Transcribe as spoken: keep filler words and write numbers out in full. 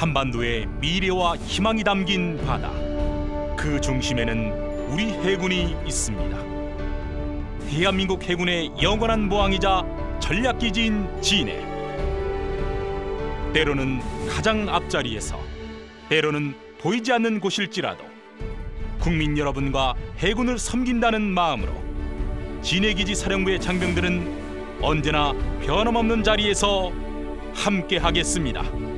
한반도의 미래와 희망이 담긴 바다, 그 중심에는 우리 해군이 있습니다. 대한민국 해군의 영원한 모항이자 전략기지인 진해. 때로는 가장 앞자리에서, 때로는 보이지 않는 곳일지라도 국민 여러분과 해군을 섬긴다는 마음으로 진해기지 사령부의 장병들은 언제나 변함없는 자리에서 함께하겠습니다.